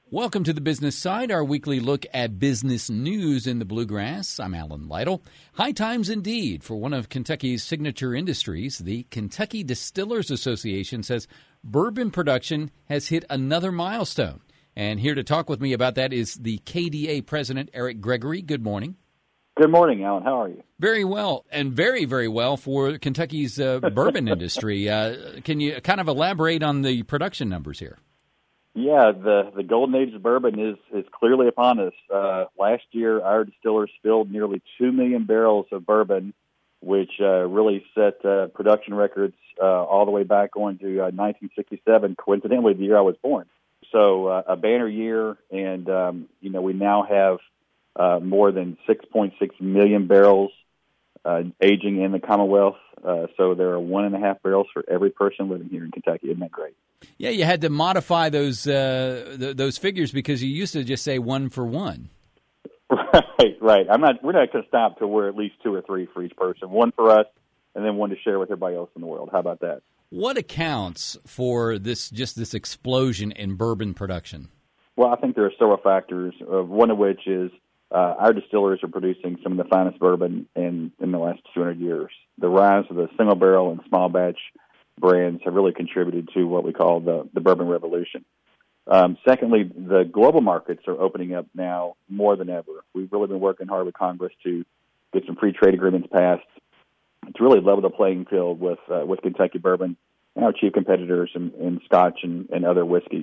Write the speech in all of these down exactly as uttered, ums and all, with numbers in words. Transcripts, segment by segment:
Welcome to the Business Side, our weekly look at business news in the Bluegrass. I'm Alan Lytle. High times indeed for one of Kentucky's signature industries. The Kentucky Distillers Association says bourbon production has hit another milestone. And here to talk with me about that is the K D A president, Eric Gregory. Good morning. Good morning, Alan. How are you? Very well, and very, very well for Kentucky's uh, bourbon industry. Uh, can you kind of elaborate on the production numbers here? Yeah, the, the golden age of bourbon is, is clearly upon us. Uh, last year, our distillers filled nearly two million barrels of bourbon, which uh, really set uh, production records uh, all the way back going to uh, nineteen sixty-seven, coincidentally the year I was born. So uh, a banner year, and um, you know we now have uh, more than six point six million barrels uh, aging in the Commonwealth. Uh, so there are one and a half barrels for every person living here in Kentucky. Isn't that great? Yeah, you had to modify those uh, th- those figures because you used to just say one for one. Right, right. I'm not. We're not going to stop till we're at least two or three for each person. One for us, and then one to share with everybody else in the world. How about that? What accounts for this just this explosion in bourbon production? Well, I think there are several factors. Uh, one of which is uh, our distillers are producing some of the finest bourbon in in the last two hundred years. The rise of the single barrel and small batch brands have really contributed to what we call the, the bourbon revolution. Um, secondly, the global markets are opening up now more than ever. We've really been working hard with Congress to get some free trade agreements passed to really level the playing field with uh, with Kentucky bourbon and our chief competitors in, in Scotch and, and other whiskeys.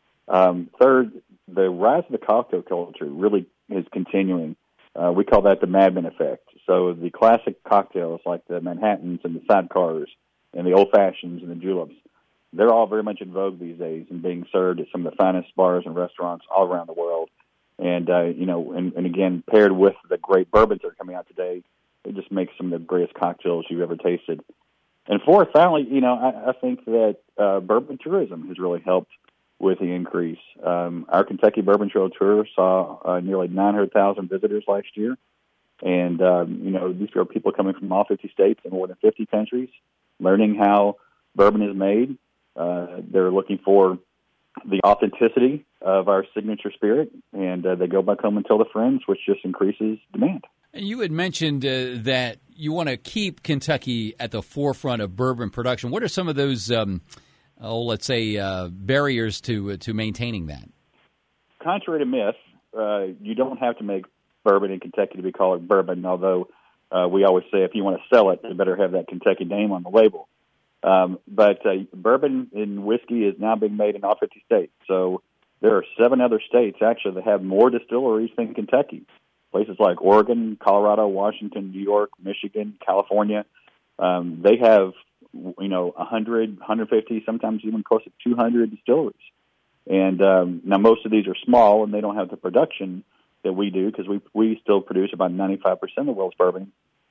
Um, third, the rise of the cocktail culture really is continuing. Uh, we call that the Mad Men effect. So the classic cocktails like the Manhattans and the Sidecars and the Old Fashions and the Juleps, they're all very much in vogue these days and being served at some of the finest bars and restaurants all around the world. And, uh, you know, and, and again, paired with the great bourbons that are coming out today, it just makes some of the greatest cocktails you've ever tasted. And fourth, finally, you know, I, I think that uh, bourbon tourism has really helped with the increase. Um, our Kentucky Bourbon Trail Tour saw uh, nearly nine hundred thousand visitors last year. And, um, you know, these are people coming from all fifty states and more than fifty countries, learning how bourbon is made. Uh, they're looking for the authenticity of our signature spirit, and uh, they go back home and tell their friends, which just increases demand. You had mentioned uh, that you want to keep Kentucky at the forefront of bourbon production. What are some of those, um, oh, let's say, uh, barriers to uh, to maintaining that? Contrary to myth, uh, you don't have to make bourbon in Kentucky to be called bourbon, although uh, we always say if you want to sell it, you better have that Kentucky name on the label. Um, but uh, bourbon and whiskey is now being made in all fifty states. So there are seven other states, actually, that have more distilleries than Kentucky. Places like Oregon, Colorado, Washington, New York, Michigan, California. Um, they have, you know, one hundred, one hundred fifty, sometimes even close to two hundred distilleries. And um, now most of these are small, and they don't have the production that we do because we we still produce about ninety-five percent of the world's bourbon.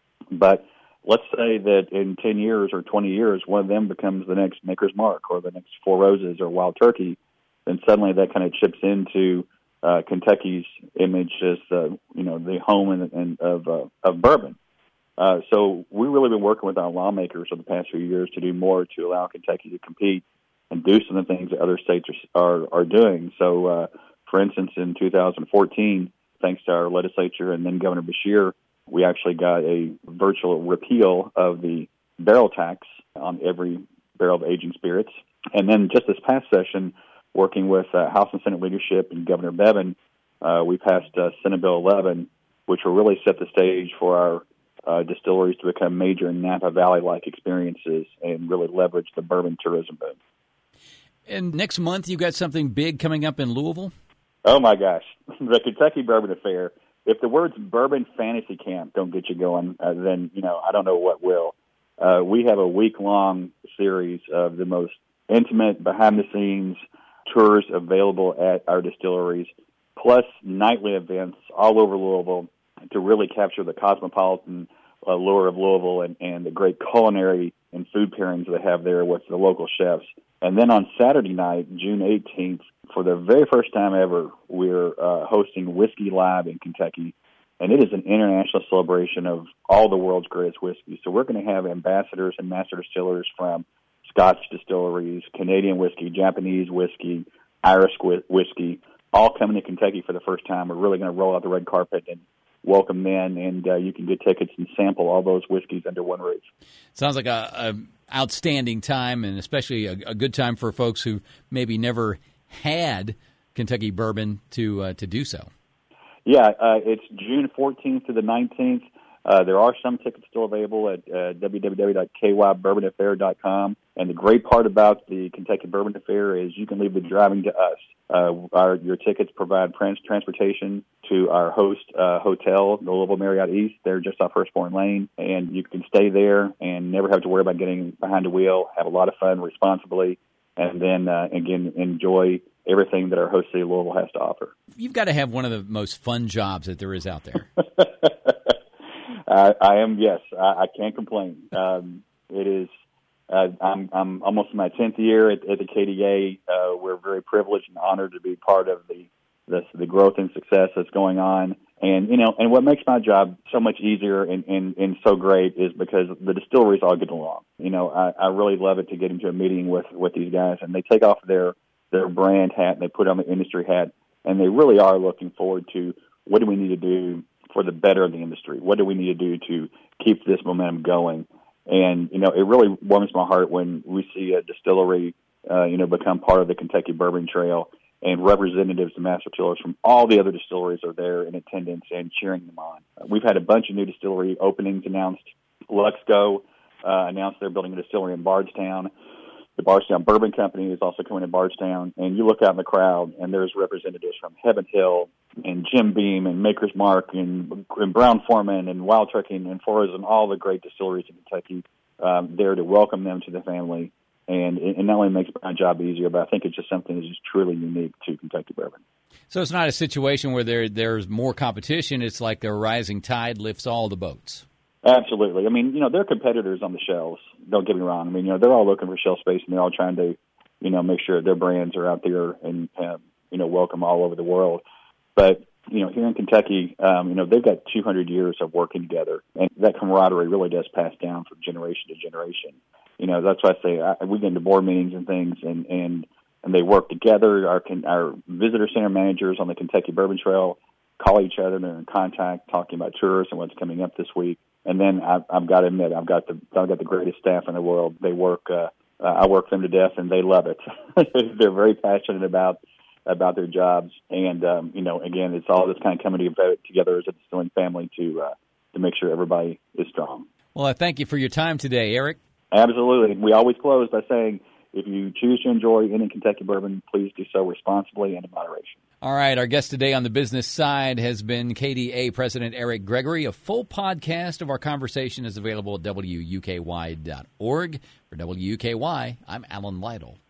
But let's say that in ten years or twenty years, one of them becomes the next Maker's Mark or the next Four Roses or Wild Turkey, then suddenly that kind of chips into uh, Kentucky's image as uh, you know the home and, and of uh, of bourbon. Uh, so we've really been working with our lawmakers over the past few years to do more to allow Kentucky to compete and do some of the things that other states are are, are doing. So, uh, for instance, in two thousand fourteen, thanks to our legislature and then Governor Beshear, we actually got a virtual repeal of the barrel tax on every barrel of aging spirits. And then just this past session, working with uh, House and Senate leadership and Governor Bevin, uh, we passed uh, Senate Bill eleven, which will really set the stage for our uh, distilleries to become major Napa Valley-like experiences and really leverage the bourbon tourism boom. And next month, you got something big coming up in Louisville? Oh, my gosh. The Kentucky Bourbon Affair. If the words Bourbon Fantasy Camp don't get you going, uh, then, you know, I don't know what will. Uh, we have a week-long series of the most intimate, behind-the-scenes tours available at our distilleries, plus nightly events all over Louisville to really capture the cosmopolitan uh, lure of Louisville and, and the great culinary and food pairings they have there with the local chefs. And then on Saturday night, June eighteenth, for the very first time ever, we're uh, hosting Whiskey Live in Kentucky. And it is an international celebration of all the world's greatest whiskey. So we're going to have ambassadors and master distillers from Scotch distilleries, Canadian whiskey, Japanese whiskey, Irish whiskey, all coming to Kentucky for the first time. We're really going to roll out the red carpet and welcome them, and uh, you can get tickets and sample all those whiskeys under one roof. Sounds like a, a outstanding time, and especially a, a good time for folks who maybe never had Kentucky bourbon to uh, to do so. Yeah, uh, it's June fourteenth to the nineteenth. Uh, there are some tickets still available at uh, w w w dot k y bourbon affair dot com. And the great part about the Kentucky Bourbon Affair is you can leave the driving to us. Uh, our your tickets provide trans- transportation to our host uh, hotel, the Louisville Marriott East. They're just off Firstborn Lane, and you can stay there and never have to worry about getting behind the wheel. Have a lot of fun responsibly, and then uh, again enjoy everything that our host city Louisville has to offer. You've got to have one of the most fun jobs that there is out there. I, I am, yes. I, I can't complain. Um, it is. Uh, I'm, I'm almost in my tenth year at, at the K D A. Uh, we're very privileged and honored to be part of the, the the growth and success that's going on. And you know, and what makes my job so much easier and, and, and so great is because the distilleries all get along. You know, I, I really love it to get into a meeting with, with these guys, and they take off their their brand hat and they put on the industry hat, and they really are looking forward to what do we need to do for the better of the industry? What do we need to do to keep this momentum going? And, you know, it really warms my heart when we see a distillery, uh, you know, become part of the Kentucky Bourbon Trail, and representatives and master distillers from all the other distilleries are there in attendance and cheering them on. Uh, we've had a bunch of new distillery openings announced. Luxco uh, announced they're building a distillery in Bardstown. The Bardstown Bourbon Company is also coming to Bardstown, and you look out in the crowd, and there's representatives from Heaven Hill and Jim Beam and Maker's Mark and, and Brown Foreman and Wild Turkey and Forrest and all the great distilleries in Kentucky um, there to welcome them to the family. And it, it not only makes my job easier, but I think it's just something that's just truly unique to Kentucky bourbon. So it's not a situation where there there's more competition. It's like a rising tide lifts all the boats. Absolutely. I mean, you know, they're competitors on the shelves. Don't get me wrong. I mean, you know, they're all looking for shelf space, and they're all trying to, you know, make sure their brands are out there and, um, you know, welcome all over the world. But, you know, here in Kentucky, um, you know, they've got two hundred years of working together, and that camaraderie really does pass down from generation to generation. You know, that's why I say I, we get into board meetings and things, and, and, and they work together. Our, our visitor center managers on the Kentucky Bourbon Trail call each other. They're in contact, talking about tours and what's coming up this week. And then I've, I've got to admit, I've got the I've got the greatest staff in the world. They work, uh, uh, I work them to death, and they love it. They're very passionate about about their jobs, and um, you know, again, it's all just kind of coming together as a distilling family to uh, to make sure everybody is strong. Well, I thank you for your time today, Eric. Absolutely. We always close by saying, if you choose to enjoy any Kentucky bourbon, please do so responsibly and in moderation. All right, our guest today on the business side has been K D A President Eric Gregory. A full podcast of our conversation is available at W U K Y dot org. For W U K Y, I'm Alan Lytle.